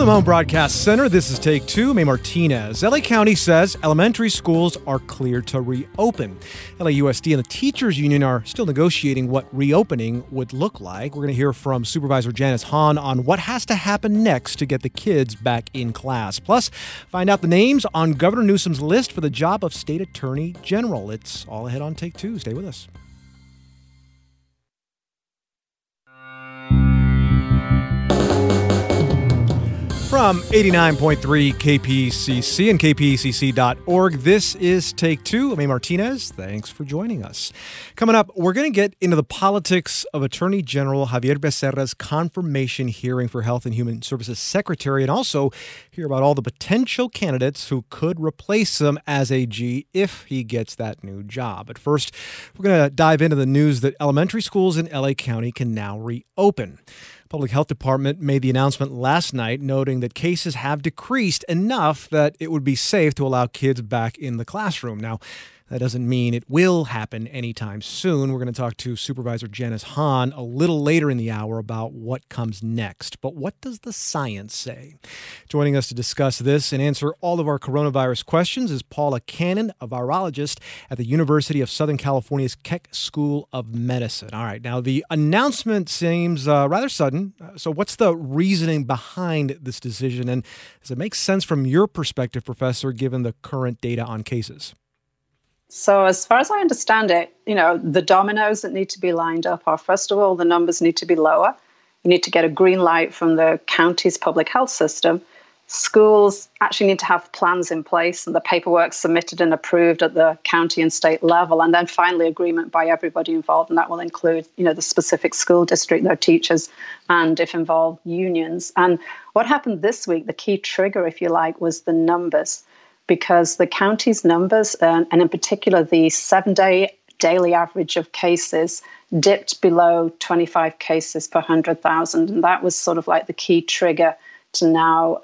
the Home Broadcast Center, this is Take Two. May Martinez. LA County says elementary schools are cleared to reopen. LAUSD and the Teachers Union are still negotiating what reopening would look like. We're going to hear from Supervisor Janice Hahn on what has to happen next to get the kids back in class. Plus, find out the names on Governor Newsom's list for the job of State Attorney General. It's all ahead on Take Two. Stay with us. From 89.3 KPCC and kpcc.org, this is Take Two. I'm May Martinez. Thanks for joining us. Coming up, we're going to get into the politics of Attorney General Xavier Becerra's confirmation hearing for Health and Human Services Secretary, and also hear about all the potential candidates who could replace him as AG if he gets that new job. But first, we're going to dive into the news that elementary schools in LA County can now reopen. Public Health Department made the announcement last night, noting that cases have decreased enough that it would be safe to allow kids back in the classroom. Now, that doesn't mean it will happen anytime soon. We're going to talk to Supervisor Janice Hahn a little later in the hour about what comes next. But what does the science say? Joining us to discuss this and answer all of our coronavirus questions is Paula Cannon, a virologist at the University of Southern California's Keck School of Medicine. All right, now the announcement seems rather sudden. So what's the reasoning behind this decision? And does it make sense from your perspective, Professor, given the current data on cases? So as far as I understand it, the dominoes that need to be lined up are, first of all, the numbers need to be lower. You need to get a green light from the county's public health system. Schools actually need to have plans in place and the paperwork submitted and approved at the county and state level. And then finally, agreement by everybody involved. And that will include, the specific school district, their teachers, and if involved, unions. And what happened this week, the key trigger, if you like, was the numbers. Because the county's numbers, and in particular the 7-day daily average of cases, dipped below 25 cases per 100,000. And that was sort of like the key trigger to now,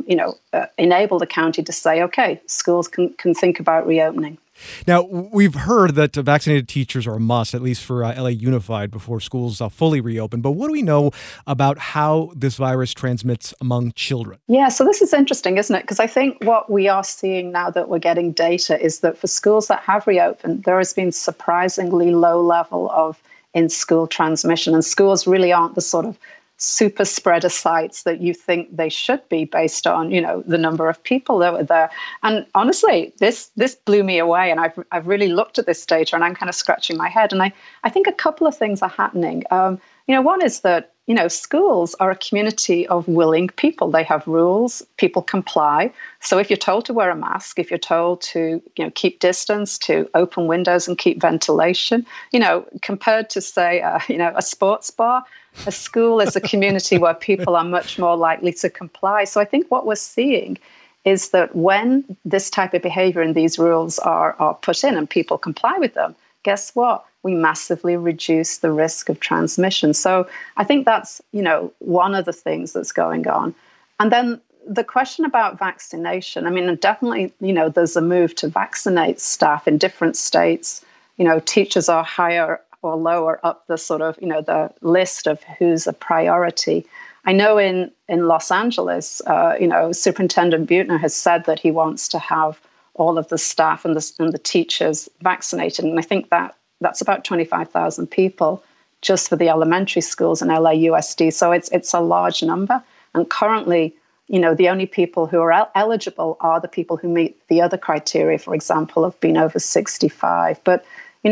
enable the county to say, okay, schools can think about reopening. Now, we've heard that vaccinated teachers are a must, at least for LA Unified, before schools fully reopen. But what do we know about how this virus transmits among children? Yeah, so this is interesting, isn't it? Because I think what we are seeing now that we're getting data is that for schools that have reopened, there has been surprisingly low level of in-school transmission. And schools really aren't the sort of super spreader sites that you think they should be based on, the number of people that were there. And honestly, this blew me away. And I've really looked at this data and I'm kind of scratching my head. And I think a couple of things are happening. One is that, schools are a community of willing people. They have rules, people comply. So if you're told to wear a mask, if you're told to, keep distance, to open windows and keep ventilation, compared to say, a sports bar, a school is a community where people are much more likely to comply. So I think what we're seeing is that when this type of behavior and these rules are put in and people comply with them, guess what? We massively reduce the risk of transmission. So I think that's, one of the things that's going on. And then the question about vaccination, definitely, there's a move to vaccinate staff in different states. Teachers are higher or lower up the sort of, the list of who's a priority. I know in Los Angeles, Superintendent Buettner has said that he wants to have all of the staff and the teachers vaccinated. And I think that's about 25,000 people just for the elementary schools in LAUSD. So it's a large number. And currently, the only people who are eligible are the people who meet the other criteria, for example, of being over 65. But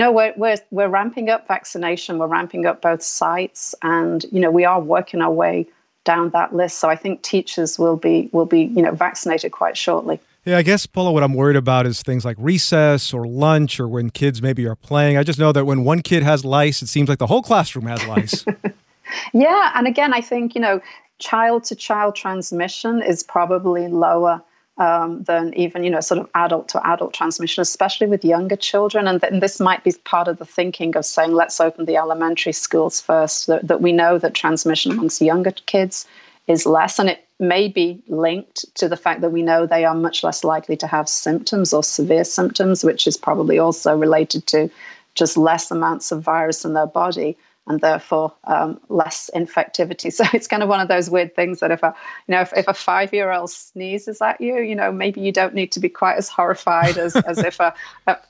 we're ramping up vaccination. We're ramping up both sites, and we are working our way down that list. So I think teachers will be vaccinated quite shortly. Yeah, I guess, Paula, what I'm worried about is things like recess or lunch or when kids maybe are playing. I just know that when one kid has lice, it seems like the whole classroom has lice. Yeah, and again, I think child-to-child transmission is probably lower than even, sort of adult-to-adult transmission, especially with younger children. And this might be part of the thinking of saying, let's open the elementary schools first, that we know that transmission amongst younger kids is less. And it may be linked to the fact that we know they are much less likely to have symptoms or severe symptoms, which is probably also related to just less amounts of virus in their body. and therefore less infectivity. So it's kind of one of those weird things that if a 5-year-old sneezes at you, maybe you don't need to be quite as horrified as if a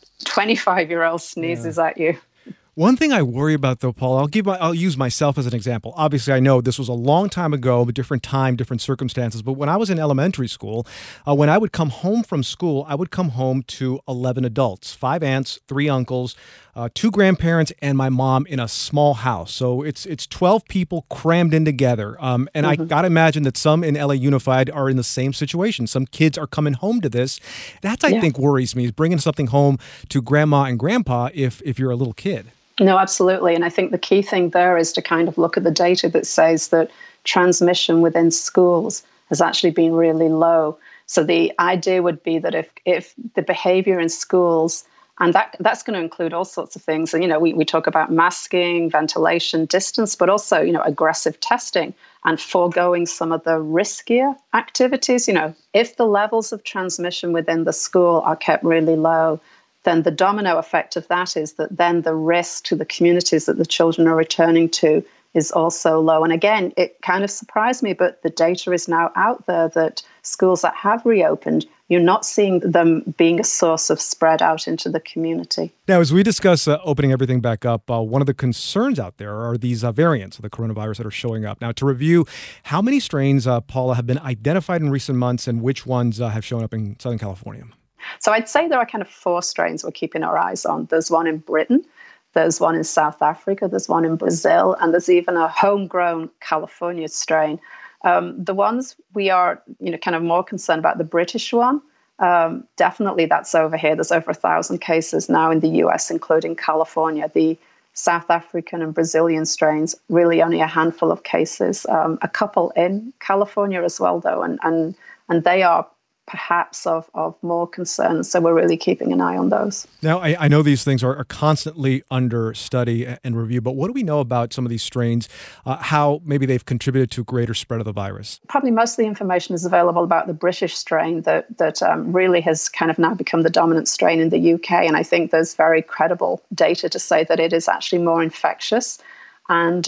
25-year-old sneezes at you. One thing I worry about, though, Paul, I'll use myself as an example. Obviously, I know this was a long time ago, a different time, different circumstances. But when I was in elementary school, when I would come home from school, I would come home to 11 adults, 5 aunts, 3 uncles, 2 grandparents, and my mom in a small house. So it's 12 people crammed in together. And I got to imagine that some in LA Unified are in the same situation. Some kids are coming home to this. That's, I think, worries me, is bringing something home to grandma and grandpa if you're a little kid. No, absolutely. And I think the key thing there is to kind of look at the data that says that transmission within schools has actually been really low. So the idea would be that if the behavior in schools, and that's going to include all sorts of things. And, we talk about masking, ventilation, distance, but also, aggressive testing and foregoing some of the riskier activities. If the levels of transmission within the school are kept really low, then the domino effect of that is that then the risk to the communities that the children are returning to is also low. And again, it kind of surprised me, but the data is now out there that schools that have reopened, you're not seeing them being a source of spread out into the community. Now, as we discuss opening everything back up, one of the concerns out there are these variants of the coronavirus that are showing up. Now, to review, how many strains, Paula, have been identified in recent months, and which ones have shown up in Southern California? So I'd say there are kind of 4 strains we're keeping our eyes on. There's one in Britain, there's one in South Africa, there's one in Brazil, and there's even a homegrown California strain. The ones we are, kind of more concerned about, the British one, definitely that's over here. There's over 1,000 cases now in the US, including California. The South African and Brazilian strains, really only a handful of cases. A couple in California as well, though, and they are perhaps of more concern. So we're really keeping an eye on those. Now, I know these things are constantly under study and review, but what do we know about some of these strains, how maybe they've contributed to greater spread of the virus? Probably most of the information is available about the British strain that really has kind of now become the dominant strain in the UK. And I think there's very credible data to say that it is actually more infectious. And,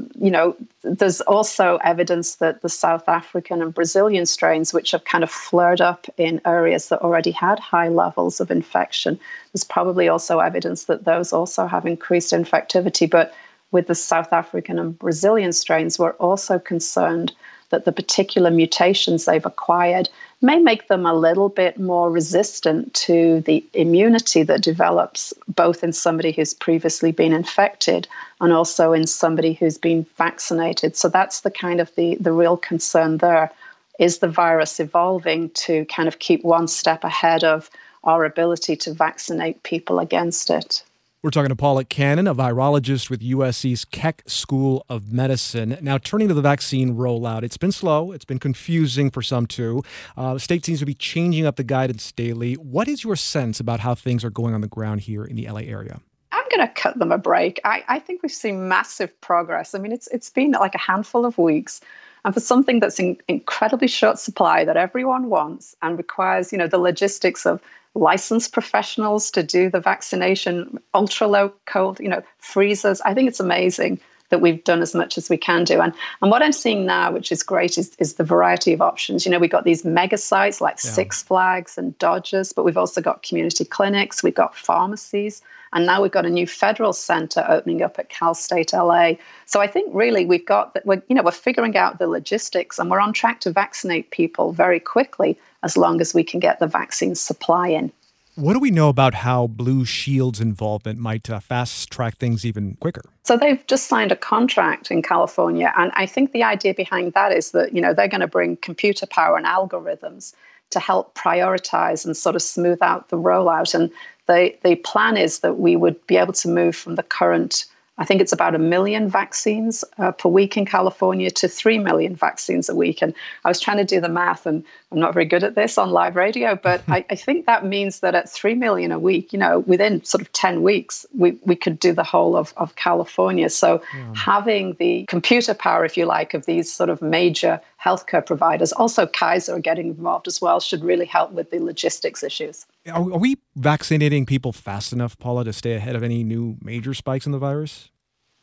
there's also evidence that the South African and Brazilian strains, which have kind of flared up in areas that already had high levels of infection, there's probably also evidence that those also have increased infectivity. But with the South African and Brazilian strains, we're also concerned that the particular mutations they've acquired may make them a little bit more resistant to the immunity that develops both in somebody who's previously been infected and also in somebody who's been vaccinated. So that's the kind of the real concern there. Is the virus evolving to kind of keep one step ahead of our ability to vaccinate people against it? We're talking to Paula Cannon, a virologist with USC's Keck School of Medicine. Now, turning to the vaccine rollout, it's been slow. It's been confusing for some, too. The state seems to be changing up the guidance daily. What is your sense about how things are going on the ground here in the LA area? I'm going to cut them a break. I think we've seen massive progress. I mean, it's been like a handful of weeks. And for something that's in incredibly short supply that everyone wants and requires, the logistics of licensed professionals to do the vaccination, ultra low cold, freezers. I think it's amazing that we've done as much as we can do. And what I'm seeing now, which is great, is the variety of options. We've got these mega sites like Six Flags and Dodgers, but we've also got community clinics, we've got pharmacies, and now we've got a new federal center opening up at Cal State LA. So I think really we've got that we're figuring out the logistics, and we're on track to vaccinate people very quickly as long as we can get the vaccine supply in. What do we know about how Blue Shield's involvement might fast-track things even quicker? So they've just signed a contract in California, and I think the idea behind that is that, they're going to bring computer power and algorithms to help prioritize and sort of smooth out the rollout. And the plan is that we would be able to move from the current, I think it's about 1 million vaccines per week in California to 3 million vaccines a week. And I was trying to do the math, and I'm not very good at this on live radio, but I think that means that at 3 million a week, within sort of 10 weeks, we could do the whole of California. So having the computer power, if you like, of these sort of major healthcare providers, also Kaiser are getting involved as well, should really help with the logistics issues. Are we vaccinating people fast enough, Paula, to stay ahead of any new major spikes in the virus?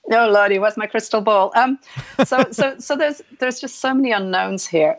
No, Lordy, where's my crystal ball? So there's just so many unknowns here.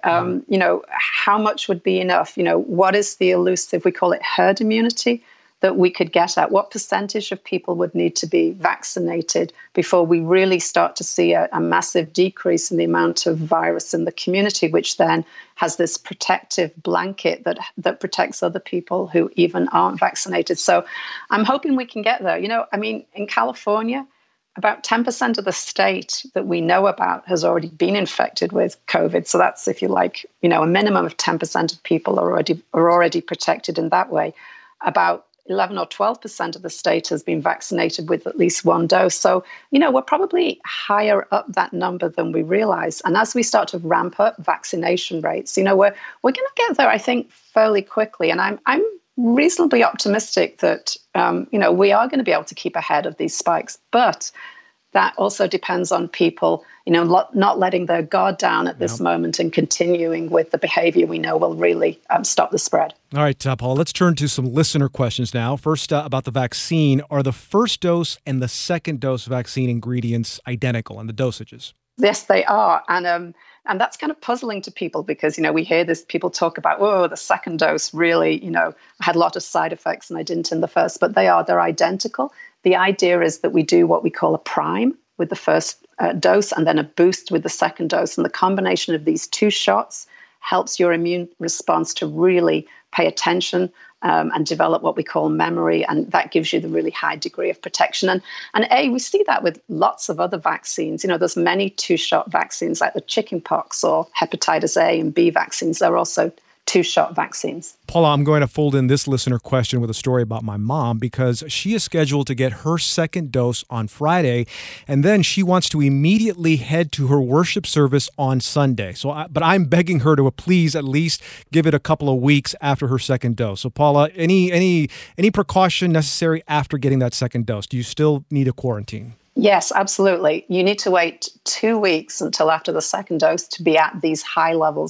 How much would be enough? What is the elusive, we call it herd immunity, that we could get at? What percentage of people would need to be vaccinated before we really start to see a massive decrease in the amount of virus in the community, which then has this protective blanket that protects other people who even aren't vaccinated? So I'm hoping we can get there. In California, about 10% of the state that we know about has already been infected with COVID. So that's, if you like, a minimum of 10% of people are already protected in that way. About 11 or 12% of the state has been vaccinated with at least one dose. So, we're probably higher up that number than we realize. And as we start to ramp up vaccination rates, we're going to get there, I think, fairly quickly. And I'm reasonably optimistic that, we are going to be able to keep ahead of these spikes. But that also depends on people, not letting their guard down at this moment and continuing with the behavior we know will really stop the spread. All right, Paula, let's turn to some listener questions now. First, about the vaccine. Are the first dose and the second dose vaccine ingredients identical in the dosages? Yes, they are. And that's kind of puzzling to people because, we hear this, people talk about, the second dose really, had a lot of side effects and I didn't in the first, but they're identical. The idea is that we do what we call a prime with the first dose and then a boost with the second dose. And the combination of these two shots helps your immune response to really pay attention and develop what we call memory. And that gives you the really high degree of protection. And we see that with lots of other vaccines. There's many two-shot vaccines like the chickenpox or hepatitis A and B vaccines. They're also two-shot vaccines. Paula, I'm going to fold in this listener question with a story about my mom because she is scheduled to get her second dose on Friday, and then she wants to immediately head to her worship service on Sunday. But I'm begging her to please at least give it a couple of weeks after her second dose. So, Paula, any precaution necessary after getting that second dose? Do you still need a quarantine? Yes, absolutely. You need to wait 2 weeks until after the second dose to be at these high levels,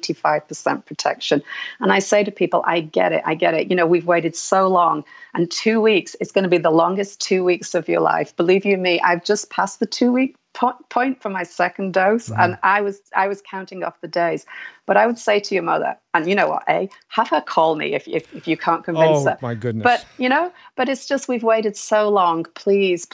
95% protection. And I say to people, I get it. We've waited so long, and 2 weeks, it's going to be the longest 2 weeks of your life. Believe you me, I've just passed the 2 week point for my second dose, and I was counting off the days. But I would say to your mother, and you know what, have her call me if you can't convince her. Oh my goodness! But it's just we've waited so long. Please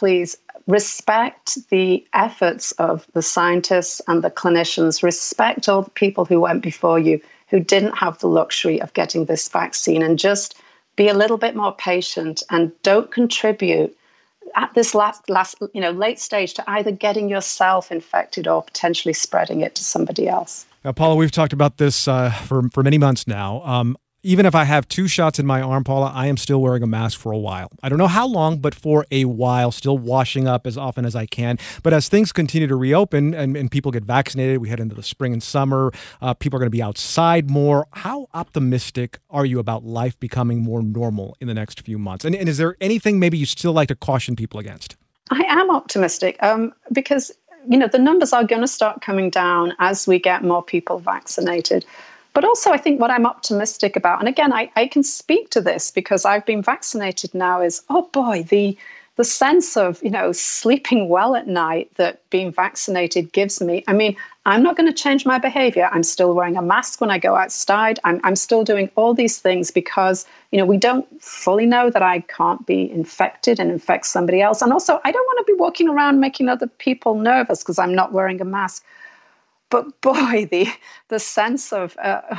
respect the efforts of the scientists and the clinicians. Respect all the people who went before you who didn't have the luxury of getting this vaccine, and just be a little bit more patient and don't contribute at this last late stage to either getting yourself infected or potentially spreading it to somebody else. Now, Paula, we've talked about this for many months now. Even if I have 2 shots in my arm, Paula, I am still wearing a mask for a while. I don't know how long, but for a while, still washing up as often as I can. But as things continue to reopen and people get vaccinated, we head into the spring and summer, people are going to be outside more. How optimistic are you about life becoming more normal in the next few months? And is there anything maybe you still like to caution people against? I am optimistic because, the numbers are going to start coming down as we get more people vaccinated. But also, I think what I'm optimistic about, and again, I can speak to this because I've been vaccinated now, is, oh boy, the sense of, sleeping well at night that being vaccinated gives me. I mean, I'm not going to change my behavior. I'm still wearing a mask when I go outside. I'm still doing all these things because, we don't fully know that I can't be infected and infect somebody else. And also, I don't want to be walking around making other people nervous because I'm not wearing a mask. But boy, the sense of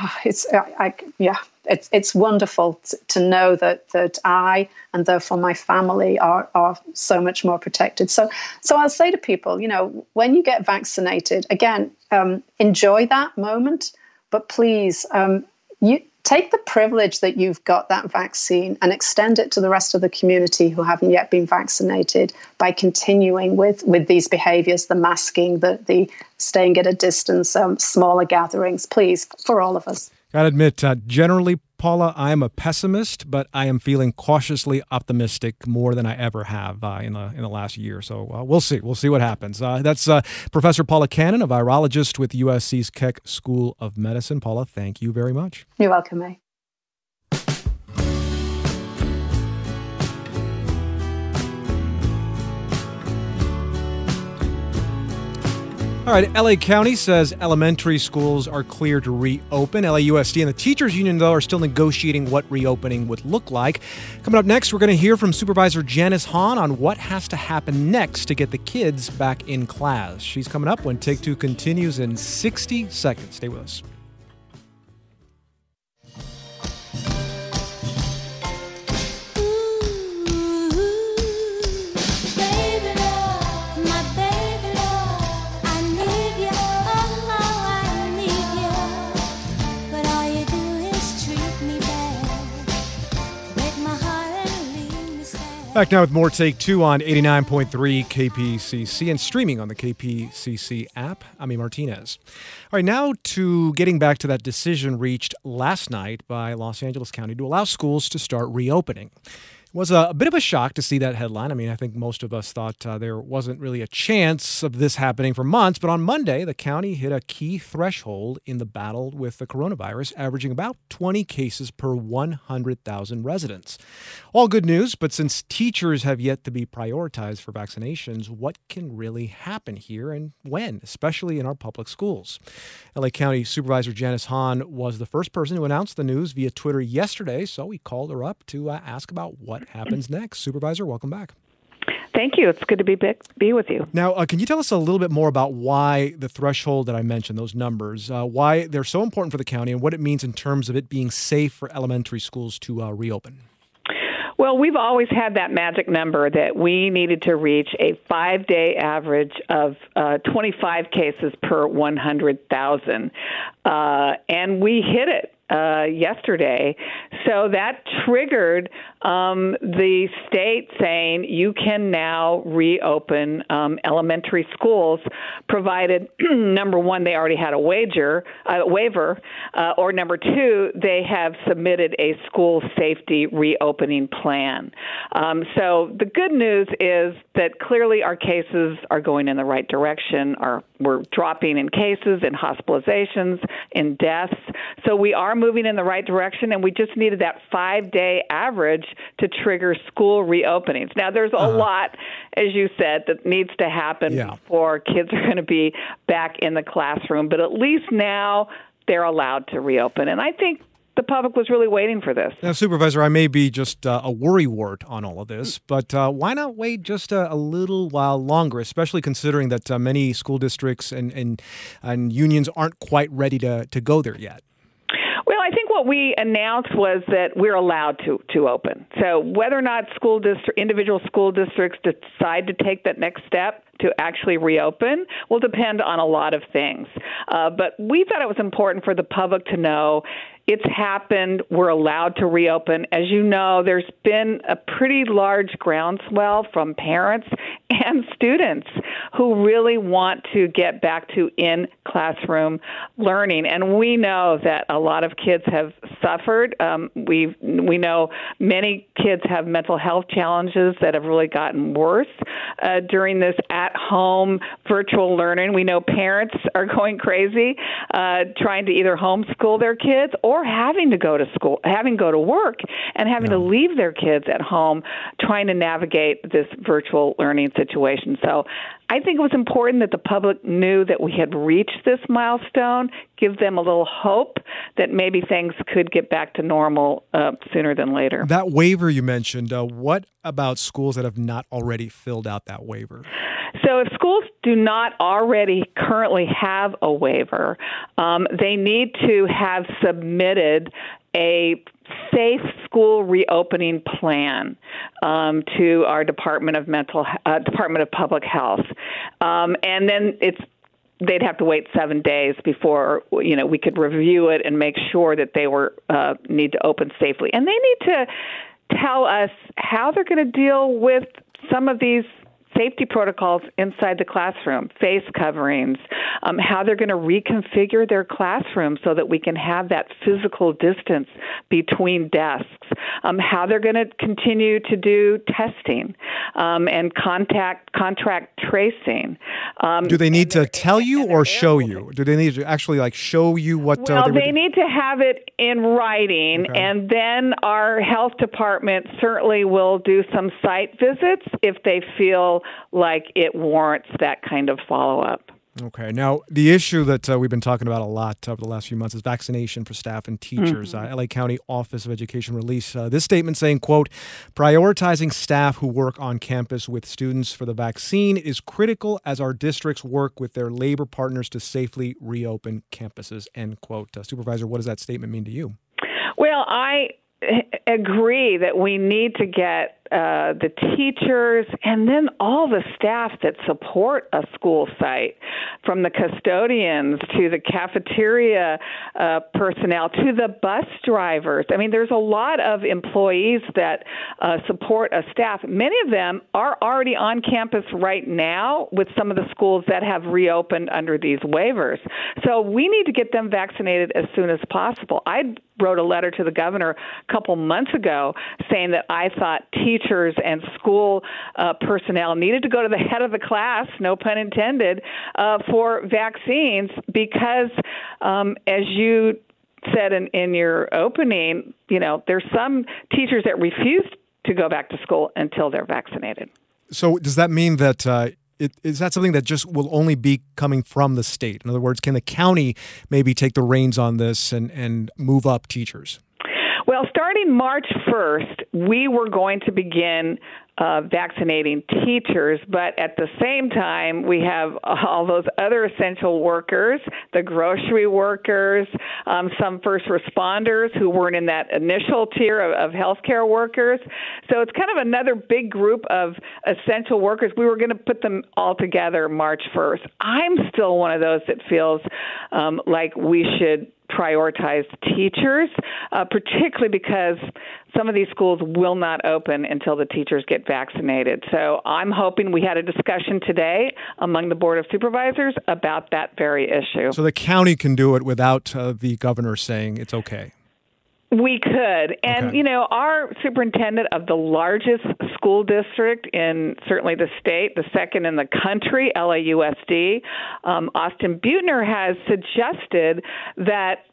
it's wonderful to know that I and therefore my family are so much more protected. So I'll say to people, when you get vaccinated, again, enjoy that moment, but please, you take the privilege that you've got that vaccine and extend it to the rest of the community who haven't yet been vaccinated by continuing with these behaviors, the masking, the staying at a distance, smaller gatherings, please, for all of us. Gotta admit, generally, Paula, I am a pessimist, but I am feeling cautiously optimistic more than I ever have in the last year. So we'll see. We'll see what happens. That's Professor Paula Cannon, a virologist with USC's Keck School of Medicine. Paula, thank you very much. You're welcome, May. All right, LA County says elementary schools are clear to reopen. LAUSD and the teachers union, though, are still negotiating what reopening would look like. Coming up next, we're going to hear from Supervisor Janice Hahn on what has to happen next to get the kids back in class. She's coming up when Take Two continues in 60 seconds. Stay with us. Back now with more Take Two on 89.3 KPCC and streaming on the KPCC app. I'm Amy Martinez. All right, now to getting back to that decision reached last night by Los Angeles County to allow schools to start reopening. It was a bit of a shock to see that headline. I mean, I think most of us thought there wasn't really a chance of this happening for months. But on Monday, the county hit a key threshold in the battle with the coronavirus, averaging about 20 cases per 100,000 residents. All good news, but since teachers have yet to be prioritized for vaccinations, what can really happen here and when, especially in our public schools? LA County Supervisor Janice Hahn was the first person to announce the news via Twitter yesterday, so we called her up to ask about what happens next. Supervisor, welcome back. Thank you. It's good to be with you. Now, can you tell us a little bit more about why the threshold that I mentioned, those numbers, why they're so important for the county and what it means in terms of it being safe for elementary schools to reopen? Well, we've always had that magic number that we needed to reach a 5-day average of 25 cases per 100,000. And we hit it yesterday. So that triggered the state saying you can now reopen elementary schools, provided, number one, they already had a waiver, or number two, they have submitted a school safety reopening plan. So the good news is that clearly our cases are going in the right direction. We're dropping in cases, in hospitalizations, in deaths. So we are moving in the right direction, and we just needed that 5-day average to trigger school reopenings. Now, there's a lot, as you said, that needs to happen before kids are going to be back in the classroom, but at least now they're allowed to reopen. And I think the public was really waiting for this. Now, Supervisor, I may be just a worrywart on all of this, but why not wait just a little while longer, especially considering that many school districts and unions aren't quite ready to go there yet? Well, I think what we announced was that we're allowed to open. So whether or not individual school districts decide to take that next step to actually reopen will depend on a lot of things. But we thought it was important for the public to know it's happened. We're allowed to reopen. As you know, there's been a pretty large groundswell from parents and students who really want to get back to in-classroom learning. And we know that a lot of kids have suffered. We know many kids have mental health challenges that have really gotten worse during this at-home virtual learning. We know parents are going crazy trying to either homeschool their kids or having to go to school, having to go to work, and having to leave their kids at home trying to navigate this virtual learning situation. So I think it was important that the public knew that we had reached this milestone, give them a little hope that maybe things could get back to normal sooner than later. That waiver you mentioned, what about schools that have not already filled out that waiver? So if schools do not already currently have a waiver, they need to have submitted a safe school reopening plan to our Department of Public Health, and then they'd have to wait 7 days before we could review it and make sure that they need to open safely, and they need to tell us how they're going to deal with some of these safety protocols inside the classroom, face coverings, how they're going to reconfigure their classroom so that we can have that physical distance between desks, how they're going to continue to do testing and contract tracing. Do they need to tell you or show you? Do they need to actually show you what? Well, they need to have it in writing, and then our health department certainly will do some site visits if they feel like it warrants that kind of follow-up. Okay. Now, the issue that we've been talking about a lot over the last few months is vaccination for staff and teachers. LA County Office of Education released this statement saying, quote, prioritizing staff who work on campus with students for the vaccine is critical as our districts work with their labor partners to safely reopen campuses, end quote. Supervisor, what does that statement mean to you? Well, I agree that we need to get the teachers and then all the staff that support a school site, from the custodians to the cafeteria personnel to the bus drivers. I mean, there's a lot of employees that support a staff. Many of them are already on campus right now with some of the schools that have reopened under these waivers. So we need to get them vaccinated as soon as possible. I wrote a letter to the governor a couple months ago saying that I thought teachers and school personnel needed to go to the head of the class, no pun intended, for vaccines because, as you said in your opening, there's some teachers that refuse to go back to school until they're vaccinated. So does that mean that is that something that just will only be coming from the state? In other words, can the county maybe take the reins on this and move up teachers? Well, starting March 1st, we were going to begin vaccinating teachers, but at the same time, we have all those other essential workers, the grocery workers, some first responders who weren't in that initial tier of healthcare workers. So it's kind of another big group of essential workers. We were going to put them all together March 1st. I'm still one of those that feels like we should prioritize teachers, particularly because some of these schools will not open until the teachers get vaccinated. So I'm hoping we had a discussion today among the Board of Supervisors about that very issue. So the county can do it without the governor saying it's okay. We could. And, Okay. Our superintendent of the largest school district in certainly the state, the second in the country, LAUSD, Austin Butner, has suggested that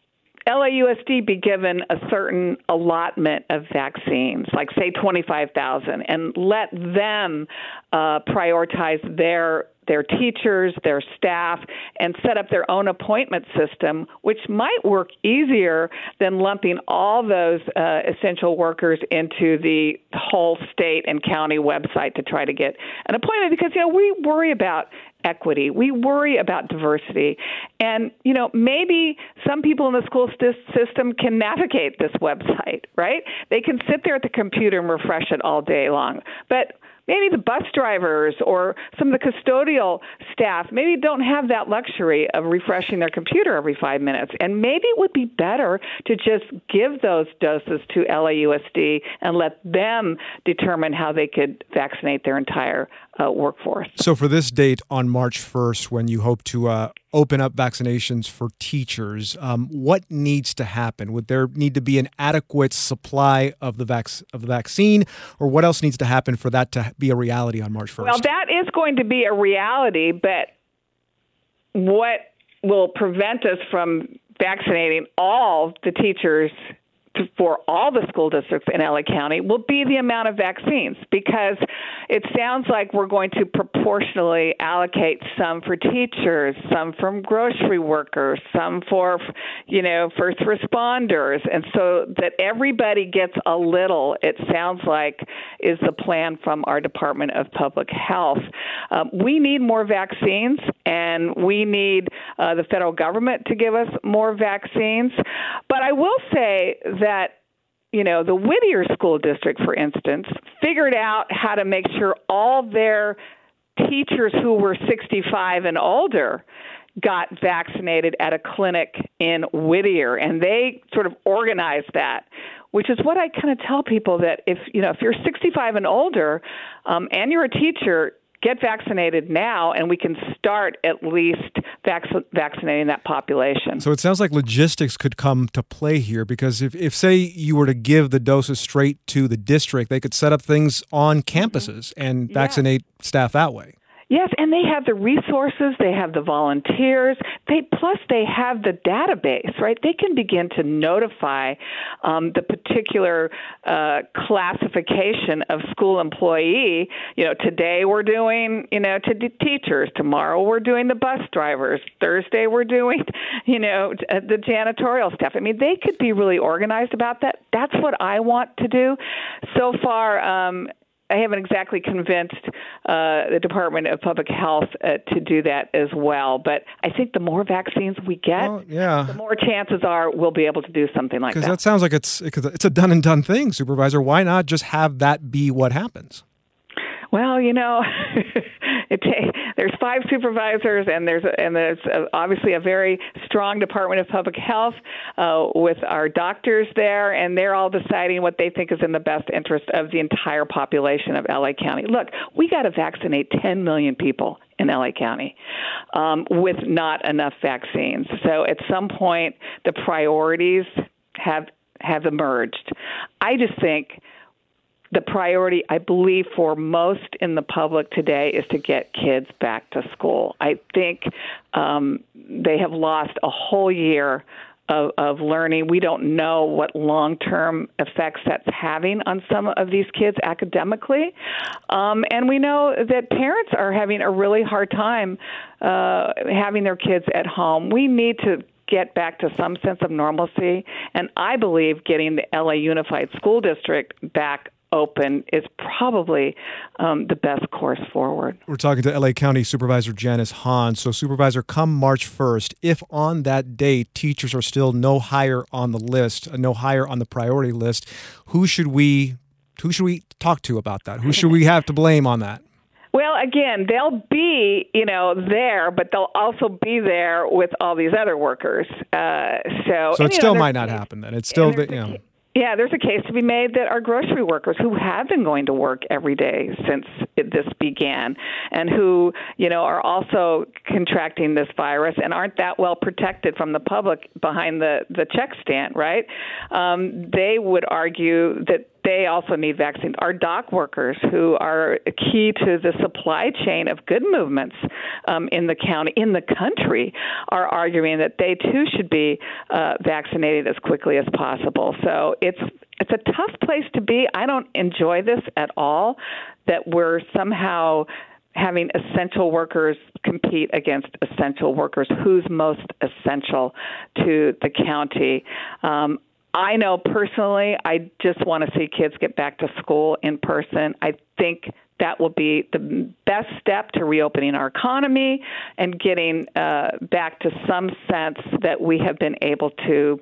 LAUSD be given a certain allotment of vaccines, like say 25,000, and let them prioritize their teachers, their staff, and set up their own appointment system, which might work easier than lumping all those essential workers into the whole state and county website to try to get an appointment. Because, we worry about equity. We worry about diversity. And, maybe some people in the school system can navigate this website, right? They can sit there at the computer and refresh it all day long. But maybe the bus drivers or some of the custodial staff maybe don't have that luxury of refreshing their computer every 5 minutes. And maybe it would be better to just give those doses to LAUSD and let them determine how they could vaccinate their entire workforce. So for this date on March 1st, when you hope to open up vaccinations for teachers, what needs to happen? Would there need to be an adequate supply of the vaccine, or what else needs to happen for that to be a reality on March 1st? Well, that is going to be a reality, but what will prevent us from vaccinating all the teachers for all the school districts in LA County will be the amount of vaccines, because it sounds like we're going to proportionally allocate some for teachers, some from grocery workers, some for, first responders. And so that everybody gets a little, it sounds like, is the plan from our Department of Public Health. We need more vaccines, and we need the federal government to give us more vaccines. But I will say that, the Whittier School District, for instance, figured out how to make sure all their teachers who were 65 and older got vaccinated at a clinic in Whittier, and they sort of organized that, which is what I kind of tell people, that if you're 65 and older and you're a teacher, get vaccinated now, and we can start at least vaccinating that population. So it sounds like logistics could come to play here, because if say you were to give the doses straight to the district, they could set up things on campuses and vaccinate staff that way. Yes, and they have the resources, they have the volunteers, plus they have the database, right? They can begin to notify the particular classification of school employee. Today we're doing, to teachers. Tomorrow we're doing the bus drivers. Thursday we're doing, the janitorial staff. I mean, they could be really organized about that. That's what I want to do. So far, I haven't exactly convinced the Department of Public Health to do that as well. But I think the more vaccines we get, the more chances are we'll be able to do something like that. Because that sounds like it's a done and done thing, Supervisor. Why not just have that be what happens? Well, there's 5 supervisors, and there's obviously a very strong Department of Public Health with our doctors there, and they're all deciding what they think is in the best interest of the entire population of LA County. Look, we got to vaccinate 10 million people in LA County with not enough vaccines. So at some point, the priorities have emerged. I just think the priority, I believe, for most in the public today is to get kids back to school. I think they have lost a whole year of learning. We don't know what long-term effects that's having on some of these kids academically. And we know that parents are having a really hard time having their kids at home. We need to get back to some sense of normalcy. And I believe getting the LA Unified School District back open is probably the best course forward. We're talking to LA County Supervisor Janice Hahn. So, Supervisor, come March 1st, if on that day teachers are still no higher on the list, no higher on the priority list, who should we talk to about that? Who should we have to blame on that? Well, again, they'll be, there, but they'll also be there with all these other workers. So it still might not happen then. It's still Yeah, there's a case to be made that our grocery workers who have been going to work every day since this began and who, are also contracting this virus and aren't that well protected from the public behind the check stand, right? They would argue that they also need vaccines. Our dock workers, who are key to the supply chain of good movements in the county, in the country, are arguing that they too should be vaccinated as quickly as possible. So it's a tough place to be. I don't enjoy this at all, that we're somehow having essential workers compete against essential workers. Who's most essential to the county? I know personally, I just want to see kids get back to school in person. I think that will be the best step to reopening our economy and getting back to some sense that we have been able to,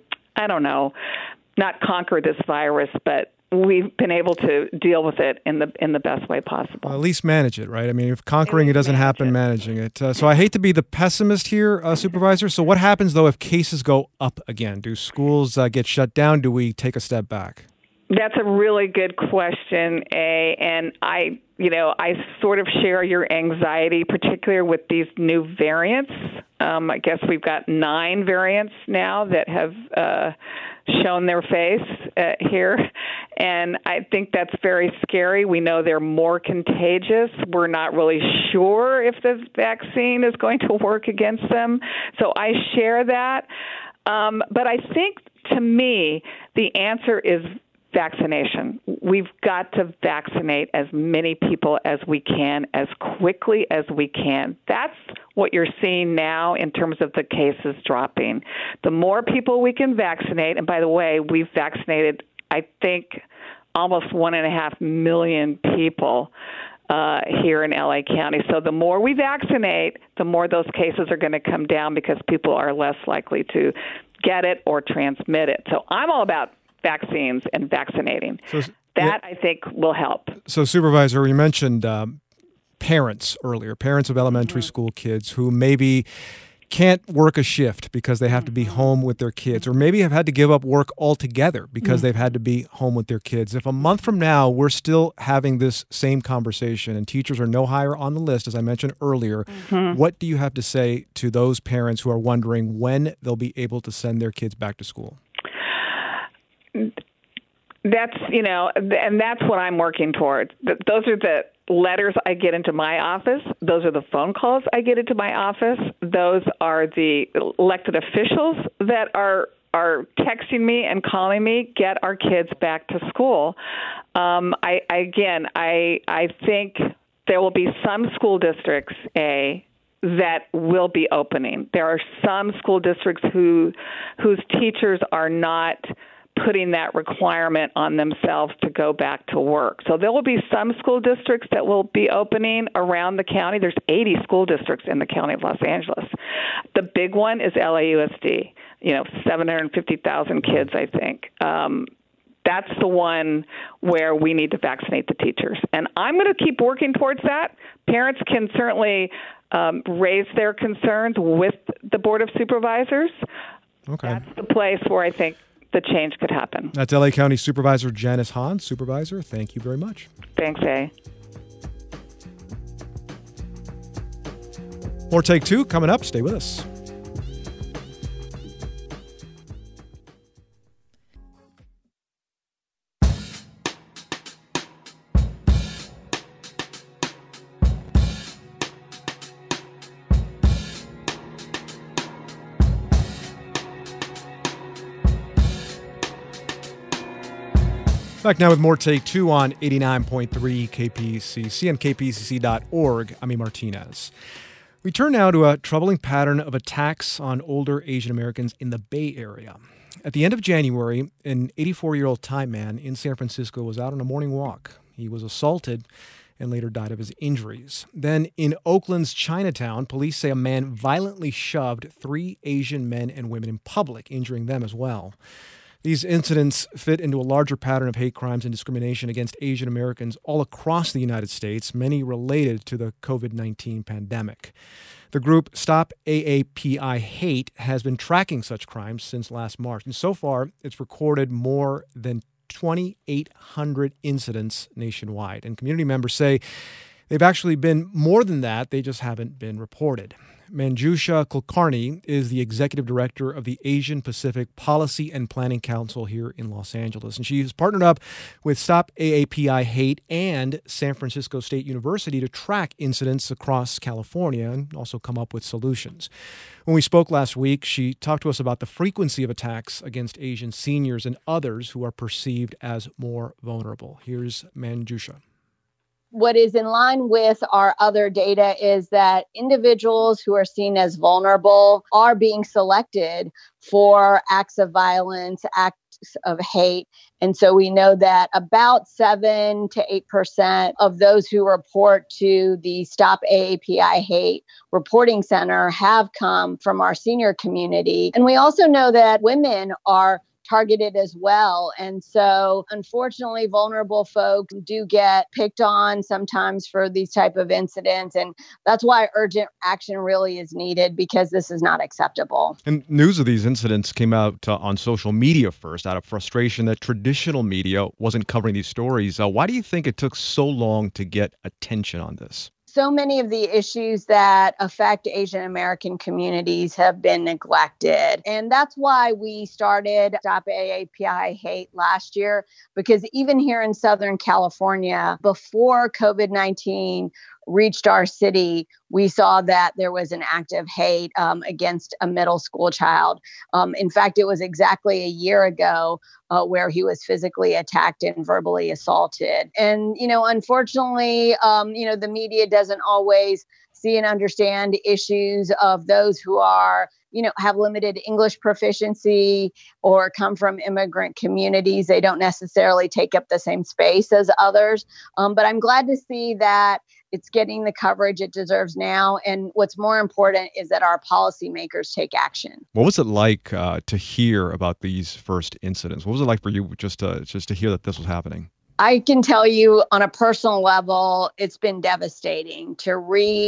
not conquer this virus, but we've been able to deal with it in the best way possible. Well, at least manage it, right? I mean, if conquering it doesn't happen, managing it. So I hate to be the pessimist here, Supervisor. So what happens, though, if cases go up again? Do schools get shut down? Do we take a step back? That's a really good question, and I sort of share your anxiety, particularly with these new variants. I guess we've got 9 variants now that have shown their face here, and I think that's very scary. We know they're more contagious. We're not really sure if the vaccine is going to work against them, so I share that. But I think, to me, the answer is vaccination. We've got to vaccinate as many people as we can, as quickly as we can. That's what you're seeing now in terms of the cases dropping. The more people we can vaccinate, and by the way, we've vaccinated, I think, almost 1.5 million people here in LA County. So the more we vaccinate, the more those cases are going to come down because people are less likely to get it or transmit it. So I'm all about vaccines and vaccinating. I think, will help. So, Supervisor, you mentioned parents earlier, parents of elementary school kids who maybe can't work a shift because they have to be home with their kids, or maybe have had to give up work altogether because they've had to be home with their kids. If a month from now we're still having this same conversation and teachers are no higher on the list, as I mentioned earlier, what do you have to say to those parents who are wondering when they'll be able to send their kids back to school? That's, and that's what I'm working towards. Those are the letters I get into my office. Those are the phone calls I get into my office. Those are the elected officials that are texting me and calling me, get our kids back to school. I think there will be some school districts, that will be opening. There are some school districts whose teachers are not putting that requirement on themselves to go back to work. So there will be some school districts that will be opening around the county. There's 80 school districts in the county of Los Angeles. The big one is LAUSD, 750,000 kids, I think. That's the one where we need to vaccinate the teachers. And I'm going to keep working towards that. Parents can certainly raise their concerns with the Board of Supervisors. Okay. That's the place where I think the change could happen. That's LA County Supervisor Janice Hahn. Supervisor, thank you very much. Thanks, A. More Take Two coming up. Stay with us. Back now with more Take Two on 89.3 KPCC and kpcc.org. I'm A. Martinez. We turn now to a troubling pattern of attacks on older Asian Americans in the Bay Area. At the end of January, an 84-year-old Thai man in San Francisco was out on a morning walk. He was assaulted and later died of his injuries. Then in Oakland's Chinatown, police say a man violently shoved 3 Asian men and women in public, injuring them as well. These incidents fit into a larger pattern of hate crimes and discrimination against Asian Americans all across the United States, many related to the COVID-19 pandemic. The group Stop AAPI Hate has been tracking such crimes since last March, and so far it's recorded more than 2,800 incidents nationwide. And community members say they've actually been more than that, they just haven't been reported. Manjusha Kulkarni is the executive director of the Asian Pacific Policy and Planning Council here in Los Angeles. And she has partnered up with Stop AAPI Hate and San Francisco State University to track incidents across California and also come up with solutions. When we spoke last week, she talked to us about the frequency of attacks against Asian seniors and others who are perceived as more vulnerable. Here's Manjusha. What is in line with our other data is that individuals who are seen as vulnerable are being selected for acts of violence, acts of hate. And so we know that about 7 to 8% of those who report to the Stop AAPI Hate Reporting Center have come from our senior community. And we also know that women are targeted as well. And so unfortunately, vulnerable folks do get picked on sometimes for these type of incidents. And that's why urgent action really is needed, because this is not acceptable. And news of these incidents came out on social media first out of frustration that traditional media wasn't covering these stories. Why do you think it took so long to get attention on this? So many of the issues that affect Asian American communities have been neglected. And that's why we started Stop AAPI Hate last year, because even here in Southern California, before COVID-19 reached our city, we saw that there was an act of hate against a middle school child. In fact, it was exactly a year ago where he was physically attacked and verbally assaulted. And, unfortunately, the media doesn't always see and understand issues of those who are, have limited English proficiency or come from immigrant communities. They don't necessarily take up the same space as others. But I'm glad to see that it's getting the coverage it deserves now. And what's more important is that our policymakers take action. What was it like to hear about these first incidents? What was it like for you just to hear that this was happening? I can tell you on a personal level, it's been devastating to read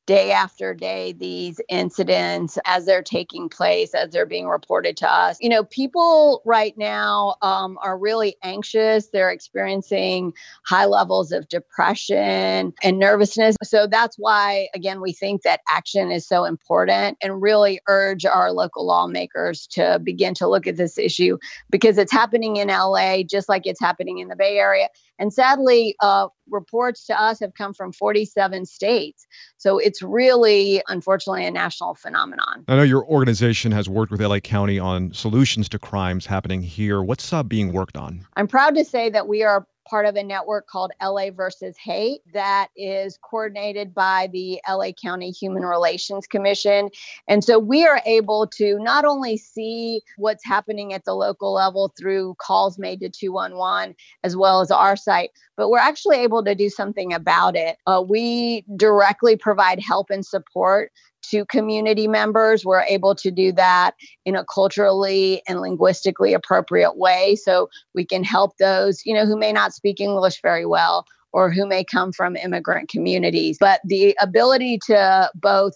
day after day, these incidents as they're taking place, as they're being reported to us. People right now are really anxious. They're experiencing high levels of depression and nervousness. So that's why, again, we think that action is so important and really urge our local lawmakers to begin to look at this issue because it's happening in LA just like it's happening in the Bay Area. And sadly, reports to us have come from 47 states. So it's really, unfortunately, a national phenomenon. I know your organization has worked with LA County on solutions to crimes happening here. What's being worked on? I'm proud to say that we are part of a network called LA versus Hate that is coordinated by the LA County Human Relations Commission. And so we are able to not only see what's happening at the local level through calls made to 211 as well as our site, but we're actually able to do something about it. We directly provide help and support to community members. We're able to do that in a culturally and linguistically appropriate way. So we can help those, who may not speak English very well or who may come from immigrant communities. But the ability to both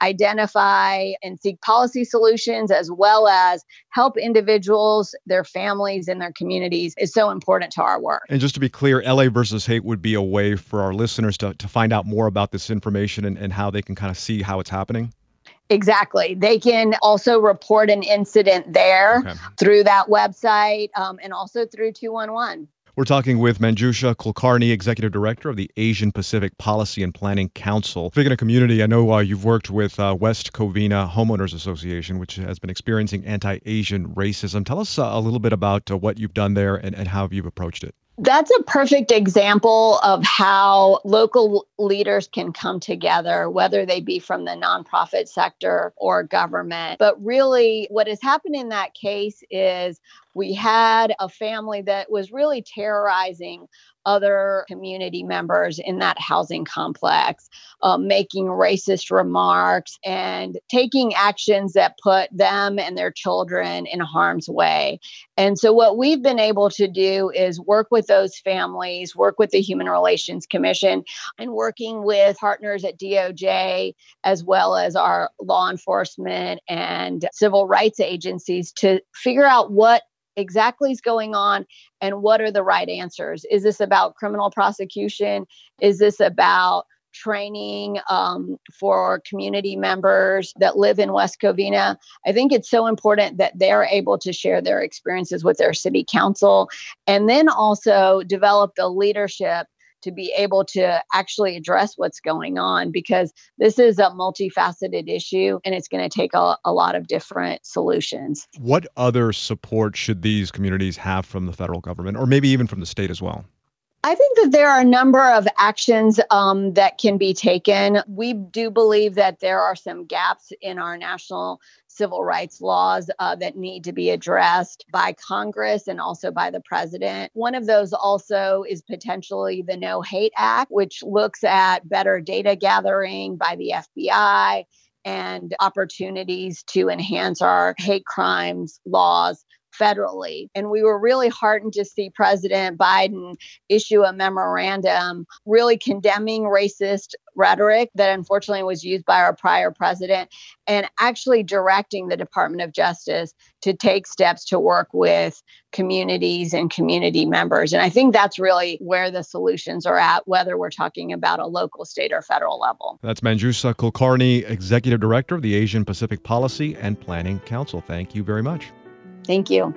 identify and seek policy solutions as well as help individuals, their families, and their communities is so important to our work. And just to be clear, LA versus Hate would be a way for our listeners to find out more about this information and how they can kind of see how it's happening? Exactly. They can also report an incident there through that website and also through 211. We're talking with Manjusha Kulkarni, Executive Director of the Asian Pacific Policy and Planning Council. Speaking of community, I know you've worked with West Covina Homeowners Association, which has been experiencing anti-Asian racism. Tell us a little bit about what you've done there and how you've approached it. That's a perfect example of how local leaders can come together, whether they be from the nonprofit sector or government. But really, what has happened in that case is we had a family that was really terrorizing other community members in that housing complex, making racist remarks and taking actions that put them and their children in harm's way. And so what we've been able to do is work with those families, work with the Human Relations Commission, and working with partners at DOJ, as well as our law enforcement and civil rights agencies to figure out what exactly is going on and what are the right answers. Is this about criminal prosecution? Is this about training for community members that live in West Covina? I think it's so important that they're able to share their experiences with their city council and then also develop the leadership to be able to actually address what's going on, because this is a multifaceted issue and it's going to take a lot of different solutions. What other support should these communities have from the federal government or maybe even from the state as well? I think that there are a number of actions that can be taken. We do believe that there are some gaps in our national civil rights laws that need to be addressed by Congress and also by the president. One of those also is potentially the No Hate Act, which looks at better data gathering by the FBI and opportunities to enhance our hate crimes laws federally. And we were really heartened to see President Biden issue a memorandum really condemning racist rhetoric that unfortunately was used by our prior president and actually directing the Department of Justice to take steps to work with communities and community members. And I think that's really where the solutions are at, whether we're talking about a local, state, or federal level. That's Manjusha Kulkarni, Executive Director of the Asian Pacific Policy and Planning Council. Thank you very much. Thank you.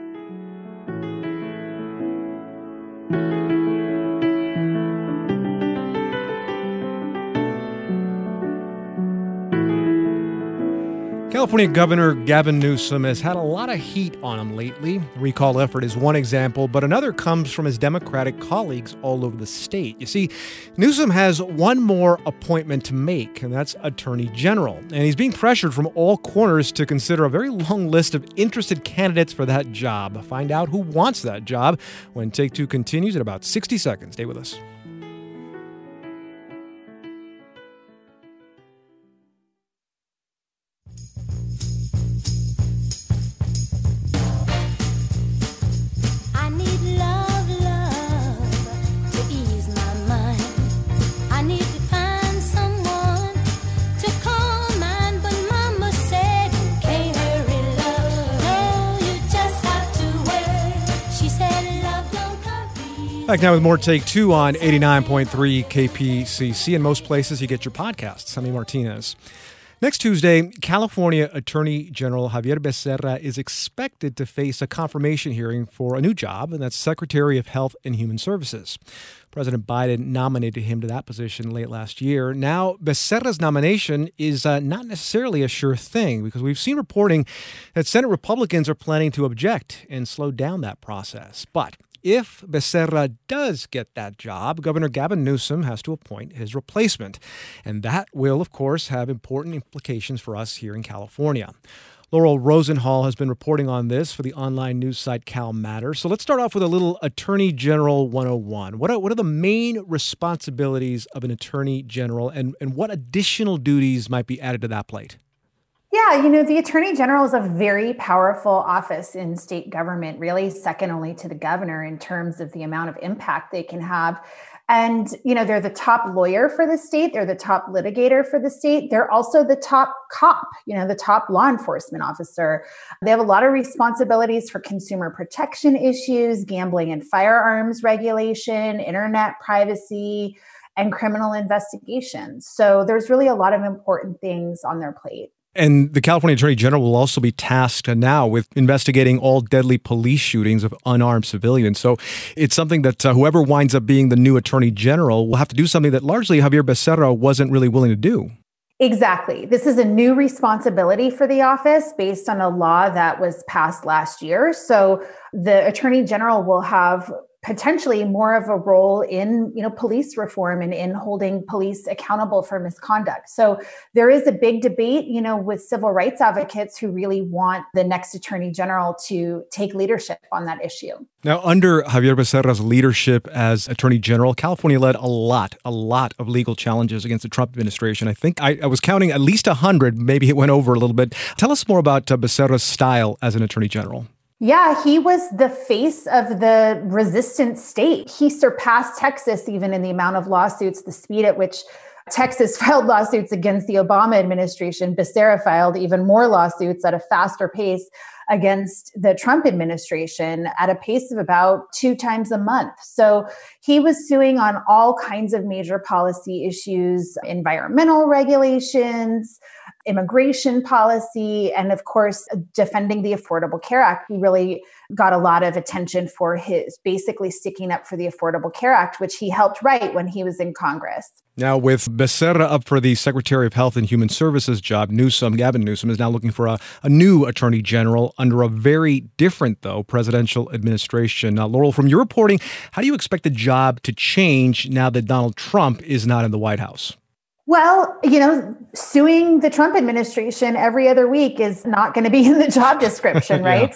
California Governor Gavin Newsom has had a lot of heat on him lately. The recall effort is one example, but another comes from his Democratic colleagues all over the state. You see, Newsom has one more appointment to make, and that's Attorney General. And he's being pressured from all corners to consider a very long list of interested candidates for that job. Find out who wants that job when Take Two continues in about 60 seconds. Stay with us. To ease my mind, I need to find someone to Back now with more Take Two on 89.3 KPCC. In most places, you get your podcasts. I'm Martinez. Next Tuesday, California Attorney General Xavier Becerra is expected to face a confirmation hearing for a new job, and that's Secretary of Health and Human Services. President Biden nominated him to that position late last year. Now, Becerra's nomination is not necessarily a sure thing because we've seen reporting that Senate Republicans are planning to object and slow down that process. But if Becerra does get that job, Governor Gavin Newsom has to appoint his replacement. And that will, of course, have important implications for us here in California. Laurel Rosenhall has been reporting on this for the online news site Cal Matters. So let's start off with a little Attorney General 101. What are the main responsibilities of an Attorney General, and what additional duties might be added to that plate? Yeah, the Attorney General is a very powerful office in state government, really second only to the governor in terms of the amount of impact they can have. And, they're the top lawyer for the state. They're the top litigator for the state. They're also the top cop, the top law enforcement officer. They have a lot of responsibilities for consumer protection issues, gambling and firearms regulation, internet privacy, and criminal investigations. So there's really a lot of important things on their plate. And the California Attorney General will also be tasked now with investigating all deadly police shootings of unarmed civilians. So it's something that whoever winds up being the new Attorney General will have to do something that largely Xavier Becerra wasn't really willing to do. Exactly. This is a new responsibility for the office based on a law that was passed last year. So the Attorney General will have potentially more of a role in, police reform and in holding police accountable for misconduct. So there is a big debate, with civil rights advocates who really want the next Attorney General to take leadership on that issue. Now, under Xavier Becerra's leadership as Attorney General, California led a lot of legal challenges against the Trump administration. I think I was counting at least 100. Maybe it went over a little bit. Tell us more about Becerra's style as an Attorney General. Yeah, he was the face of the resistant state. He surpassed Texas even in the amount of lawsuits, the speed at which Texas filed lawsuits against the Obama administration. Becerra filed even more lawsuits at a faster pace against the Trump administration at a pace of about 2 times a month. So he was suing on all kinds of major policy issues, environmental regulations, immigration policy, and of course, defending the Affordable Care Act. He really got a lot of attention for his basically sticking up for the Affordable Care Act, which he helped write when he was in Congress. Now, with Becerra up for the Secretary of Health and Human Services job, Gavin Newsom, is now looking for a new Attorney General under a very different, though, presidential administration. Now, Laurel, from your reporting, how do you expect the job to change now that Donald Trump is not in the White House? Well, suing the Trump administration every other week is not going to be in the job description, right?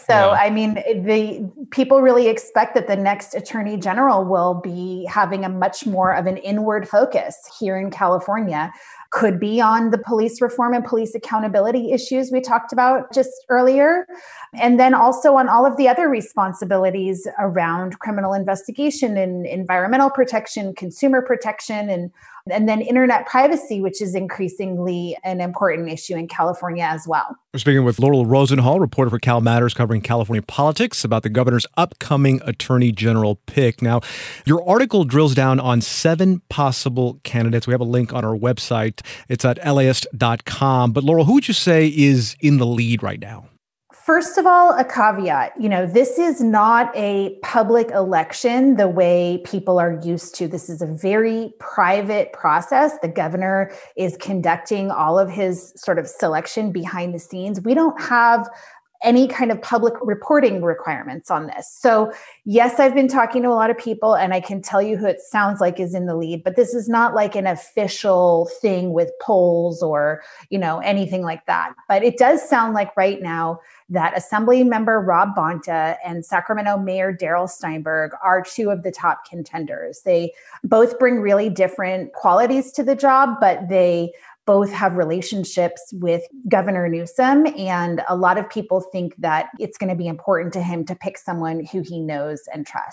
The people really expect that the next Attorney General will be having a much more of an inward focus here in California. Could be on the police reform and police accountability issues we talked about just earlier. And then also on all of the other responsibilities around criminal investigation and environmental protection, consumer protection, and then internet privacy, which is increasingly an important issue in California as well. We're speaking with Laurel Rosenhall, reporter for Cal Matters covering California politics, about the governor's upcoming Attorney General pick. Now, your article drills down on 7 possible candidates. We have a link on our website. It's at LAist.com. But Laurel, who would you say is in the lead right now? First of all, a caveat, this is not a public election the way people are used to. This is a very private process. The governor is conducting all of his sort of selection behind the scenes. We don't have any kind of public reporting requirements on this. So yes, I've been talking to a lot of people and I can tell you who it sounds like is in the lead, but this is not like an official thing with polls or, anything like that. But it does sound like right now that Assembly Member Rob Bonta and Sacramento Mayor Darrell Steinberg are 2 of the top contenders. They both bring really different qualities to the job, but they both have relationships with Governor Newsom, and a lot of people think that it's going to be important to him to pick someone who he knows and trusts.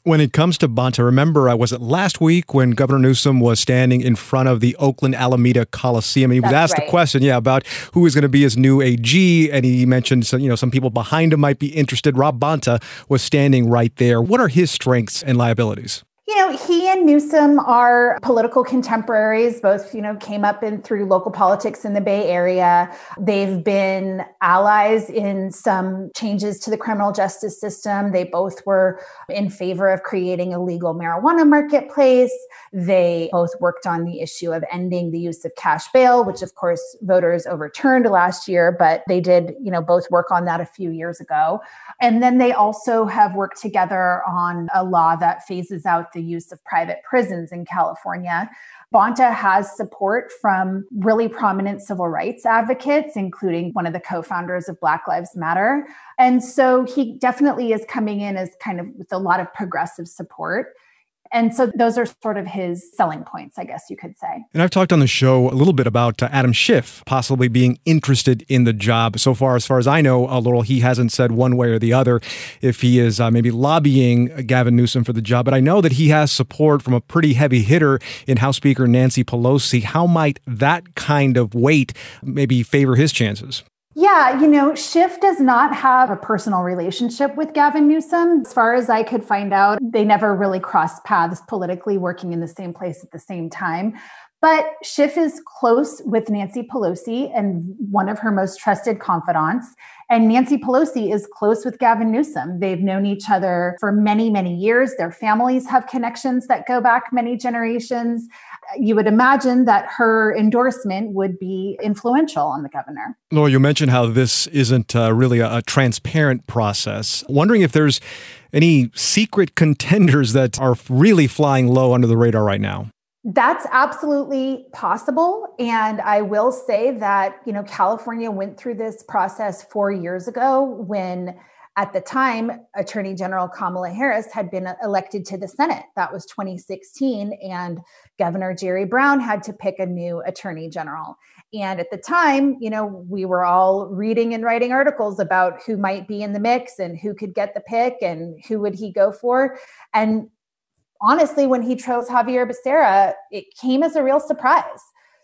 When it comes to Bonta, remember, was it last week when Governor Newsom was standing in front of the Oakland Alameda Coliseum? And he was asked the question, about who is going to be his new AG. And he mentioned, some people behind him might be interested. Rob Bonta was standing right there. What are his strengths and liabilities? He and Newsom are political contemporaries, both, came up in through local politics in the Bay Area. They've been allies in some changes to the criminal justice system. They both were in favor of creating a legal marijuana marketplace. They both worked on the issue of ending the use of cash bail, which of course voters overturned last year, but they did, both work on that a few years ago. And then they also have worked together on a law that phases out the use of private prisons in California. Bonta has support from really prominent civil rights advocates, including one of the co-founders of Black Lives Matter. And so he definitely is coming in as kind of with a lot of progressive support. And so those are sort of his selling points, I guess you could say. And I've talked on the show a little bit about Adam Schiff possibly being interested in the job. So far as I know, Laurel, he hasn't said one way or the other if he is maybe lobbying Gavin Newsom for the job. But I know that he has support from a pretty heavy hitter in House Speaker Nancy Pelosi. How might that kind of weight maybe favor his chances? Yeah, Schiff does not have a personal relationship with Gavin Newsom. As far as I could find out, they never really crossed paths politically, working in the same place at the same time. But Schiff is close with Nancy Pelosi and one of her most trusted confidants. And Nancy Pelosi is close with Gavin Newsom. They've known each other for many, many years. Their families have connections that go back many generations. You would imagine that her endorsement would be influential on the governor. Laura, you mentioned how this isn't really a transparent process. Wondering if there's any secret contenders that are really flying low under the radar right now. That's absolutely possible. And I will say that, California went through this process 4 years ago when at the time, Attorney General Kamala Harris had been elected to the Senate. That was 2016. And Governor Jerry Brown had to pick a new attorney general. And at the time, we were all reading and writing articles about who might be in the mix and who could get the pick and who would he go for. And honestly, when he chose Xavier Becerra, it came as a real surprise.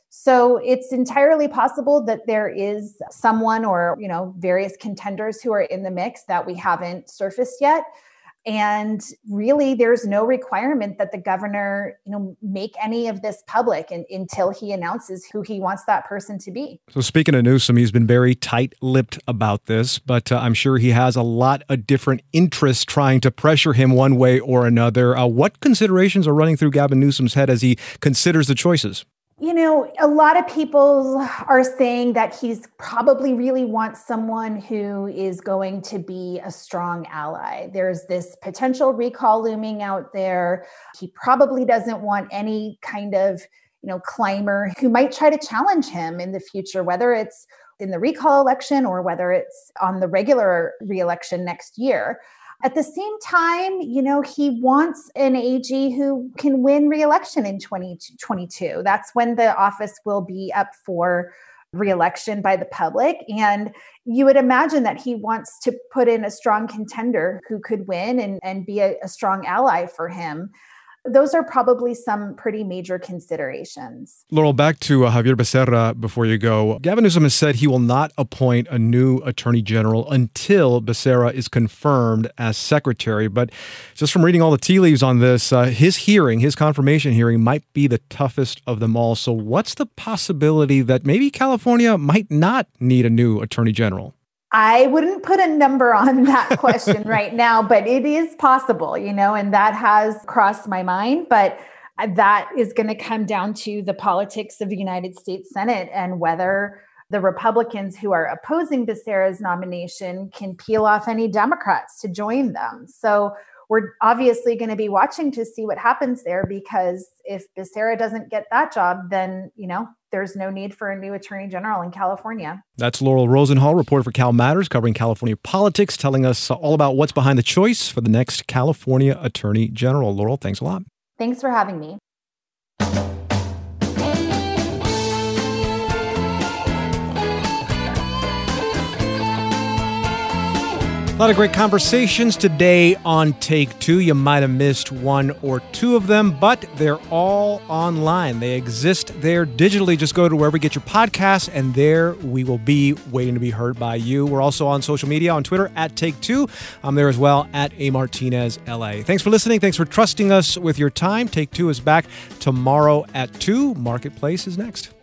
So it's entirely possible that there is someone or, various contenders who are in the mix that we haven't surfaced yet. And really, there's no requirement that the governor, make any of this public until he announces who he wants that person to be. So speaking of Newsom, he's been very tight-lipped about this, but I'm sure he has a lot of different interests trying to pressure him one way or another. What considerations are running through Gavin Newsom's head as he considers the choices? A lot of people are saying that he's probably really wants someone who is going to be a strong ally. There's this potential recall looming out there. He probably doesn't want any kind of, climber who might try to challenge him in the future, whether it's in the recall election or whether it's on the regular re-election next year. At the same time, he wants an AG who can win re-election in 2022. That's when the office will be up for re-election by the public. And you would imagine that he wants to put in a strong contender who could win and be a strong ally for him. Those are probably some pretty major considerations. Laurel, back to Xavier Becerra before you go. Gavin Newsom has said he will not appoint a new attorney general until Becerra is confirmed as secretary. But just from reading all the tea leaves on this, his confirmation hearing might be the toughest of them all. So what's the possibility that maybe California might not need a new attorney general? I wouldn't put a number on that question right now, but it is possible, and that has crossed my mind. But that is going to come down to the politics of the United States Senate and whether the Republicans who are opposing Becerra's nomination can peel off any Democrats to join them. So we're obviously going to be watching to see what happens there, because if Becerra doesn't get that job, then, there's no need for a new attorney general in California. That's Laurel Rosenhall, reporter for Cal Matters, covering California politics, telling us all about what's behind the choice for the next California attorney general. Laurel, thanks a lot. Thanks for having me. A lot of great conversations today on Take Two. You might have missed one or two of them, but they're all online. They exist there digitally. Just go to wherever you get your podcasts, and there we will be waiting to be heard by you. We're also on social media, on Twitter, at Take Two. I'm there as well, at A Martinez LA. Thanks for listening. Thanks for trusting us with your time. Take Two is back tomorrow at 2. Marketplace is next.